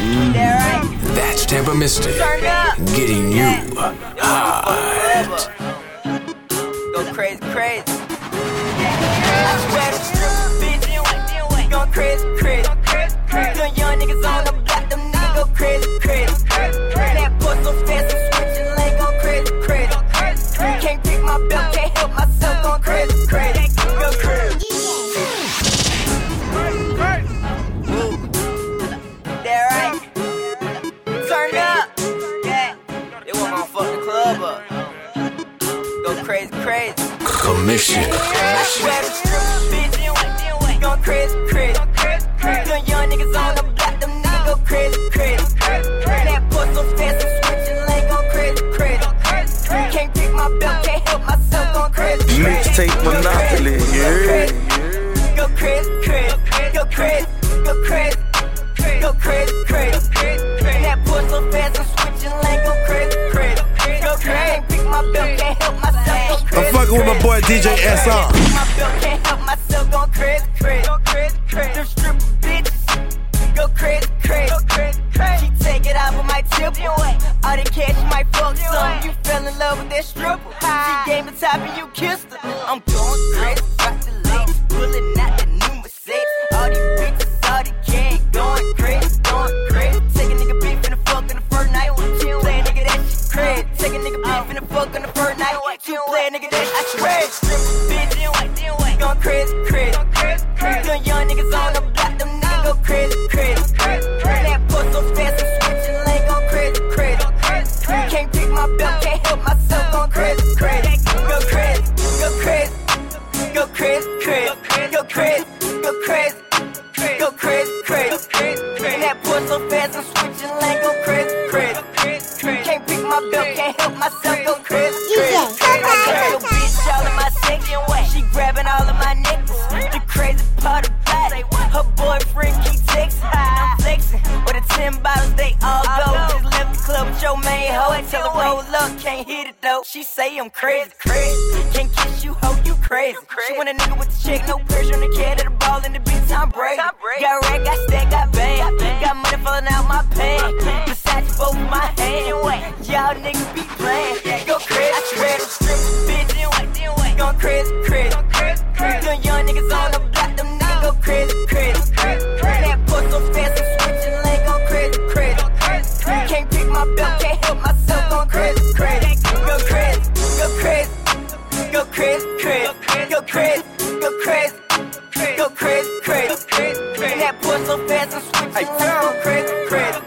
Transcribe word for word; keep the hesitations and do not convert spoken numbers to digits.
That's Tampa Mystic, getting you hot. Go crazy, crazy. I swear the stripper bitch, go crazy, crazy. Them young niggas on the block, them niggas go crazy, crazy. That puss so fast, I'm switching lane, go crazy, crazy. Can't pick my belt, can't help myself, going crazy, crazy. Go crazy. That right? Turn up. Yeah. They want my fucking club up. Go crazy, crazy. Commission. I swear the stripper bitch, go crazy, crazy. Them young niggas on the block, them niggas go crazy, crazy. That puss so fast, I'm switching lane, go crazy, crazy. Can't pick my belt, can't help myself, going crazy, crazy. Mixtape Monopoly, yeah. Go crazy, crazy, go crazy, go crazy, go crazy, crazy. That puss so fast, I'm switching lane, go crazy, crazy, go crazy. Can't pick my belt, can't help myself, go crazy. I'm fucking with my boy D J S R. Can't pick my belt, can't help myself, going crazy, crazy. Them stripper bitches, go crazy, crazy. She take it out of my tip, all the cash might fuck some. You fell in love with that stripper. She gave me top and you kissed her. I'm going crazy, got the ladies pulling out the new Mercedes. All these bitches, all the cash, going crazy, going crazy. Take a nigga beef in the fuck in the first night. Play a nigga that shit crazy. Take a nigga beef in the fuck in the first night. Two play a nigga that shit crazy. Stripper bitch, going crazy, crazy. Them young niggas on the block, them niggas go crazy, crazy. That puss so fast, I'm switching lane, going crazy, crazy. Can't pick my belt, can't help myself, going crazy, crazy. Go crazy, go crazy, go crazy, crazy. Go crazy, go crazy, go crazy, crazy. That puss so fast, I'm switching lane, go crazy, crazy. Can't pick my belt, can't help myself, go crazy, crazy. I got your bitch all in my section, she grabbing all of my niggas. The crazy part about it, her boyfriend keep texting. I'm flexing with the ten bottles, they all go. Just left the club with your main hoe. Tell her roll up, can't hit it though. She say I'm crazy, crazy. Can't kiss you, hoe, you crazy. She want a nigga with the check, no pressure on the cat of the ball in the beat, Tom Brady. Got rack, got stack, got bang. Got money falling out my pants. Versace both my hands. Y'all niggas be playing. Go crazy, I swear the stripper bitch. Going crazy, crazy. Them young niggas on the block, them niggas go crazy, crazy. That puss so fast, I'm switching lane, going crazy, crazy. Can't pick my belt, can't help myself, going crazy, crazy. Go crazy, go crazy, go crazy, crazy. Go crazy, go crazy, go crazy, crazy. That puss so fast, I'm switching lane, going crazy, crazy.